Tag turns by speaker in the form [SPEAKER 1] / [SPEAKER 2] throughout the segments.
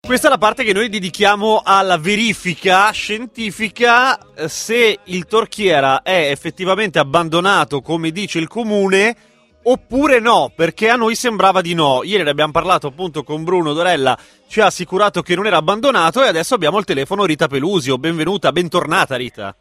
[SPEAKER 1] Questa è la parte che noi dedichiamo alla verifica scientifica se il Torchiera è effettivamente abbandonato come dice il comune oppure no, perché a noi sembrava di no. Ieri ne abbiamo parlato appunto con Bruno Dorella, ci ha assicurato che non era abbandonato e adesso abbiamo al telefono Rita Pelusio. Benvenuta, bentornata Rita.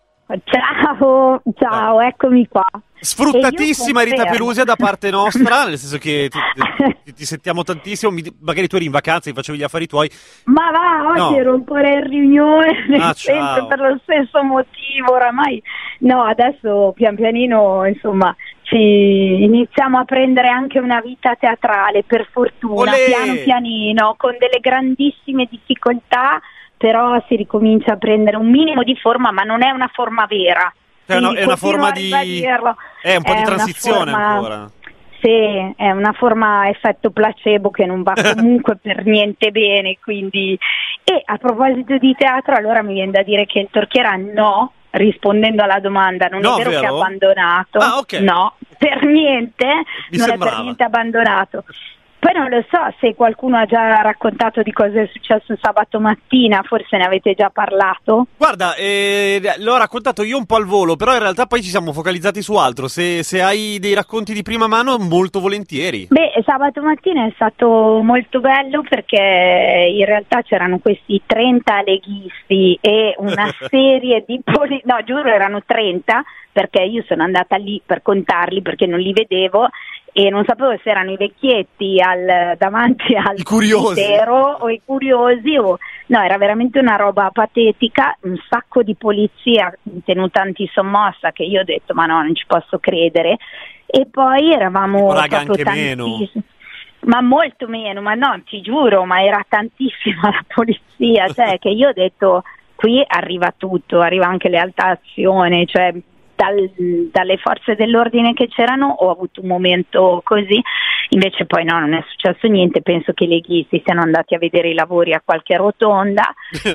[SPEAKER 2] Ciao, eccomi qua.
[SPEAKER 1] Sfruttatissima Rita Pelusia da parte nostra, nel senso che ti sentiamo tantissimo, magari tu eri in vacanza e facevi gli affari tuoi.
[SPEAKER 2] Ma va, oggi ero ancora in riunione, sempre per lo stesso motivo, oramai. No, adesso pian pianino, insomma, ci iniziamo a prendere anche una vita teatrale, per fortuna, piano pianino, con delle grandissime difficoltà, però si ricomincia a prendere un minimo di forma, ma non è una forma vera.
[SPEAKER 1] È una forma di... È un po' di transizione ancora.
[SPEAKER 2] Sì, è una forma a effetto placebo che non va comunque per niente bene, quindi... E a proposito di teatro, allora mi viene da dire che il Torchiera no, rispondendo alla domanda, non è vero che è abbandonato.
[SPEAKER 1] Okay.
[SPEAKER 2] No, per niente, non
[SPEAKER 1] sembrava.
[SPEAKER 2] è per niente abbandonato. Poi non lo so se qualcuno ha già raccontato di cosa è successo sabato mattina, forse ne avete già parlato.
[SPEAKER 1] Guarda, l'ho raccontato io un po' al volo, però in realtà poi ci siamo focalizzati su altro. Se hai dei racconti di prima mano, molto volentieri.
[SPEAKER 2] Beh, sabato mattina è stato molto bello perché in realtà c'erano questi 30 leghisti e una serie di no, giuro erano 30, perché io sono andata lì per contarli perché non li vedevo e non sapevo se erano i vecchietti davanti al cimitero o i curiosi no, era veramente una roba patetica, un sacco di polizia tenuta antisommossa che io ho detto ma no, non ci posso credere, e poi eravamo proprio tantissimi. Ma molto meno, ma no, ti giuro, ma era tantissima la polizia, cioè che io ho detto qui arriva tutto, arriva anche lealtà azione, cioè dalle forze dell'ordine che c'erano ho avuto un momento così, invece poi no, non è successo niente, penso che i leghisti siano andati a vedere i lavori a qualche rotonda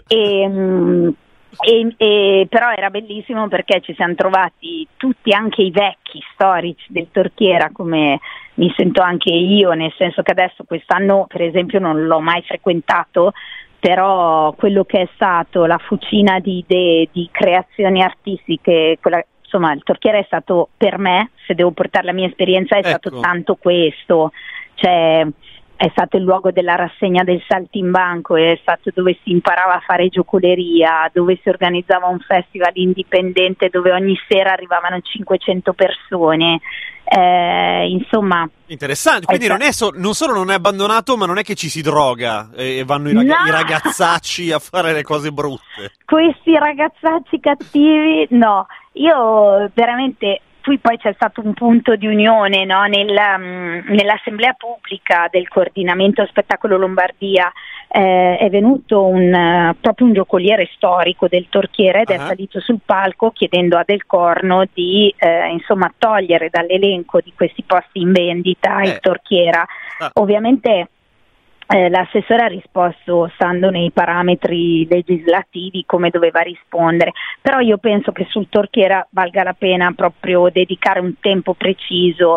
[SPEAKER 2] e però era bellissimo perché ci siamo trovati tutti, anche i vecchi storici del Torchiera, come mi sento anche io, nel senso che adesso quest'anno per esempio non l'ho mai frequentato, però quello che è stato la fucina di idee, di creazioni artistiche, insomma il Torchiera è stato, per me, se devo portare la mia esperienza, è stato tanto questo, cioè è stato il luogo della rassegna del saltimbanco, è stato dove si imparava a fare giocoleria, dove si organizzava un festival indipendente dove ogni sera arrivavano 500 persone, insomma.
[SPEAKER 1] Interessante, quindi non solo non è abbandonato, ma non è che ci si droga e vanno i ragazzacci a fare le cose brutte.
[SPEAKER 2] Questi ragazzacci cattivi, no, io veramente... Poi c'è stato un punto di unione, no? Nell'assemblea pubblica del coordinamento Spettacolo Lombardia è venuto proprio un giocoliere storico del Torchiera ed è salito sul palco chiedendo a Del Corno di insomma togliere dall'elenco di questi posti in vendita il Torchiera. Ovviamente l'assessore ha risposto stando nei parametri legislativi come doveva rispondere, però io penso che sul Torchiera valga la pena proprio dedicare un tempo preciso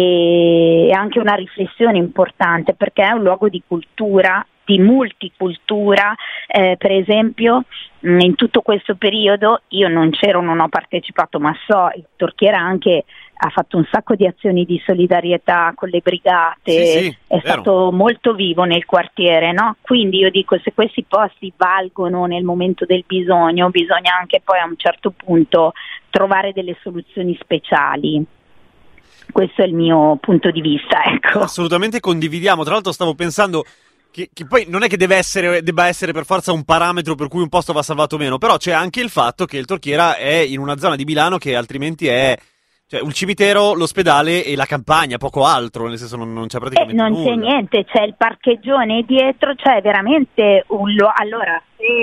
[SPEAKER 2] e anche una riflessione importante, perché è un luogo di cultura, di multicultura, per esempio in tutto questo periodo io non c'ero, non ho partecipato, ma so, il Torchiera anche ha fatto un sacco di azioni di solidarietà con le brigate, è stato molto vivo nel quartiere, no? Quindi io dico, se questi posti valgono nel momento del bisogno, bisogna anche poi a un certo punto trovare delle soluzioni speciali. Questo è il mio punto di vista, ecco.
[SPEAKER 1] Assolutamente condividiamo, tra l'altro stavo pensando che poi non è che debba essere per forza un parametro per cui un posto va salvato o meno, però c'è anche il fatto che il Torchiera è in una zona di Milano che altrimenti è... Cioè, un cimitero, l'ospedale e la campagna, poco altro, nel senso non c'è praticamente
[SPEAKER 2] non
[SPEAKER 1] nulla.
[SPEAKER 2] C'è niente, c'è il parcheggione dietro, c'è veramente allora,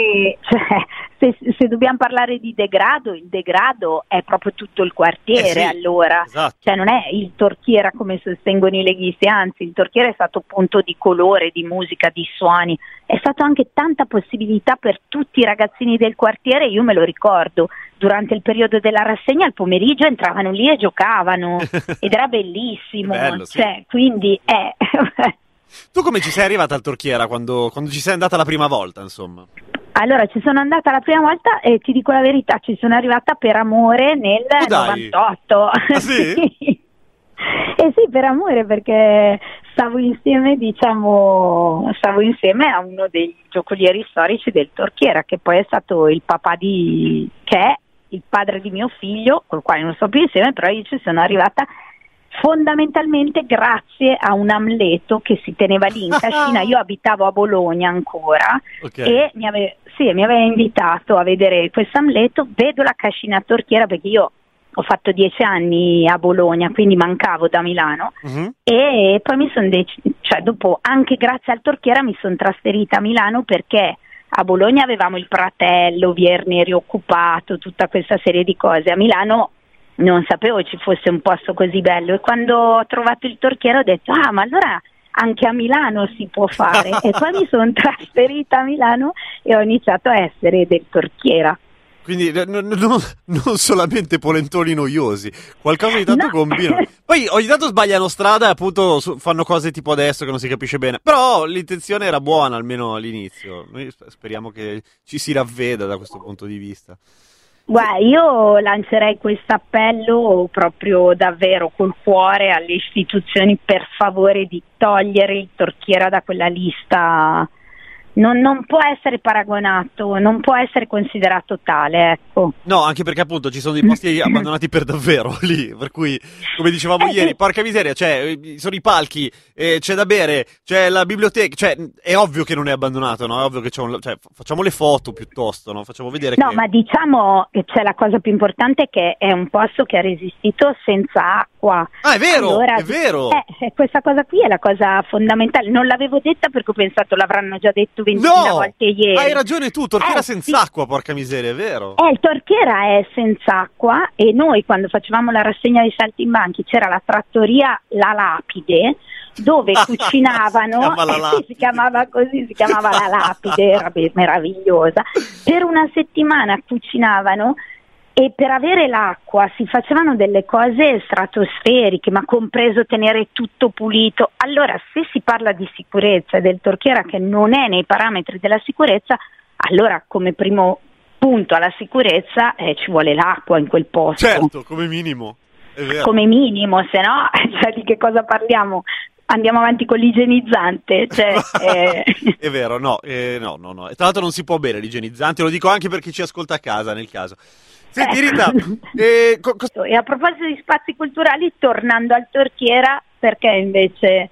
[SPEAKER 2] se dobbiamo parlare di degrado, il degrado è proprio tutto il quartiere, allora.
[SPEAKER 1] Esatto.
[SPEAKER 2] Cioè non è il Torchiera come sostengono i leghisti, anzi il Torchiera è stato punto di colore, di musica, di suoni, è stato anche tanta possibilità per tutti i ragazzini del quartiere, io me lo ricordo. Durante il periodo della rassegna al pomeriggio entravano lì e giocavano ed era bellissimo,
[SPEAKER 1] bello,
[SPEAKER 2] cioè, quindi
[SPEAKER 1] Tu come ci sei arrivata al Torchiera quando ci sei andata la prima volta, insomma?
[SPEAKER 2] Allora, ci sono andata la prima volta e ti dico la verità, ci sono arrivata per amore nel
[SPEAKER 1] dai.
[SPEAKER 2] 98.
[SPEAKER 1] Ah, sì?
[SPEAKER 2] Eh sì, per amore, perché stavo insieme a uno dei giocolieri storici del Torchiera, che poi è stato il papà che è il padre di mio figlio, col quale non sto più insieme, però io ci sono arrivata fondamentalmente grazie a un Amleto che si teneva lì in cascina. Io abitavo a Bologna ancora,
[SPEAKER 1] Okay.
[SPEAKER 2] e mi aveva invitato a vedere questo Amleto. Vedo la cascina Torchiera, perché io ho fatto 10 anni a Bologna, quindi mancavo da Milano, e poi mi sono dopo, anche grazie al Torchiera, mi sono trasferita a Milano, perché a Bologna avevamo il Pratello, Vierne rioccupato, tutta questa serie di cose. A Milano non sapevo ci fosse un posto così bello, e quando ho trovato il Torchiera ho detto: ah, ma allora anche a Milano si può fare. E poi mi sono trasferita a Milano e ho iniziato a essere del Torchiera.
[SPEAKER 1] Quindi non solamente polentoni noiosi, qualcosa di tanto combinano. Poi ogni tanto sbagliano strada e appunto fanno cose tipo adesso che non si capisce bene. Però l'intenzione era buona, almeno all'inizio. Noi speriamo che ci si ravveda da questo punto di vista.
[SPEAKER 2] Guarda, io lancerei questo appello proprio davvero col cuore alle istituzioni, per favore, di togliere il Torchiera da quella lista. Non può essere paragonato, non può essere considerato tale, ecco.
[SPEAKER 1] No, anche perché appunto ci sono dei posti abbandonati per davvero lì, per cui, come dicevamo ieri, porca miseria, cioè, sono i palchi, c'è da bere, c'è la biblioteca, cioè, è ovvio che non è abbandonato, no? È ovvio che facciamo le foto piuttosto, no? Facciamo vedere
[SPEAKER 2] No, ma diciamo che c'è la cosa più importante, che è un posto che ha resistito senza acqua.
[SPEAKER 1] Ah, è vero,
[SPEAKER 2] allora,
[SPEAKER 1] è vero!
[SPEAKER 2] Questa cosa qui è la cosa fondamentale. Non l'avevo detta perché ho pensato l'avranno già detto 20.000 volte ieri.
[SPEAKER 1] Hai ragione tu, Torchiera senza
[SPEAKER 2] sì.
[SPEAKER 1] acqua, porca miseria, è vero.
[SPEAKER 2] Il Torchiera è senza acqua, e noi quando facevamo la rassegna dei saltimbanchi c'era la trattoria La Lapide, dove cucinavano, si chiamava così, si chiamava La Lapide, era meravigliosa. Per una settimana cucinavano, e per avere l'acqua si facevano delle cose stratosferiche, ma compreso tenere tutto pulito. Allora, se si parla di sicurezza del Torchiera, che non è nei parametri della sicurezza, allora come primo punto alla sicurezza ci vuole l'acqua in quel posto.
[SPEAKER 1] Certo, come minimo, è vero.
[SPEAKER 2] Come minimo, se no, cioè, di che cosa parliamo? Andiamo avanti con l'igienizzante, cioè,
[SPEAKER 1] È vero, no. Tra l'altro non si può bere l'igienizzante, lo dico anche per chi ci ascolta a casa, nel caso. Senti, Rita,
[SPEAKER 2] e a proposito di spazi culturali, tornando al Torchiera, perché invece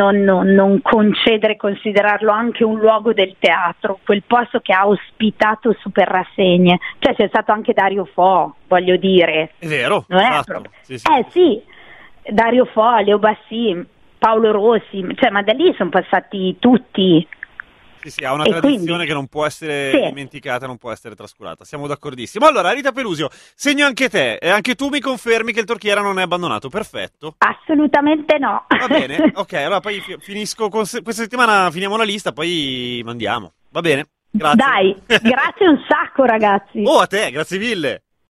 [SPEAKER 2] non concedere, considerarlo anche un luogo del teatro, quel posto che ha ospitato super rassegne, cioè c'è stato anche Dario Fo, voglio dire.
[SPEAKER 1] È vero,
[SPEAKER 2] non è
[SPEAKER 1] esatto.
[SPEAKER 2] proprio.
[SPEAKER 1] Sì.
[SPEAKER 2] Dario Fo, Leo Bassi, Paolo Rossi, cioè, ma da lì sono passati tutti.
[SPEAKER 1] Sì, ha una tradizione che non può essere dimenticata, non può essere trascurata. Siamo d'accordissimo. Allora, Rita Pelusio, segno anche te, e anche tu mi confermi che il Torchiera non è abbandonato, perfetto.
[SPEAKER 2] Assolutamente no.
[SPEAKER 1] Va bene, ok, allora poi finisco questa settimana, finiamo la lista, poi mandiamo. Va bene? Grazie.
[SPEAKER 2] Dai, grazie un sacco, ragazzi.
[SPEAKER 1] Oh, a te, grazie mille.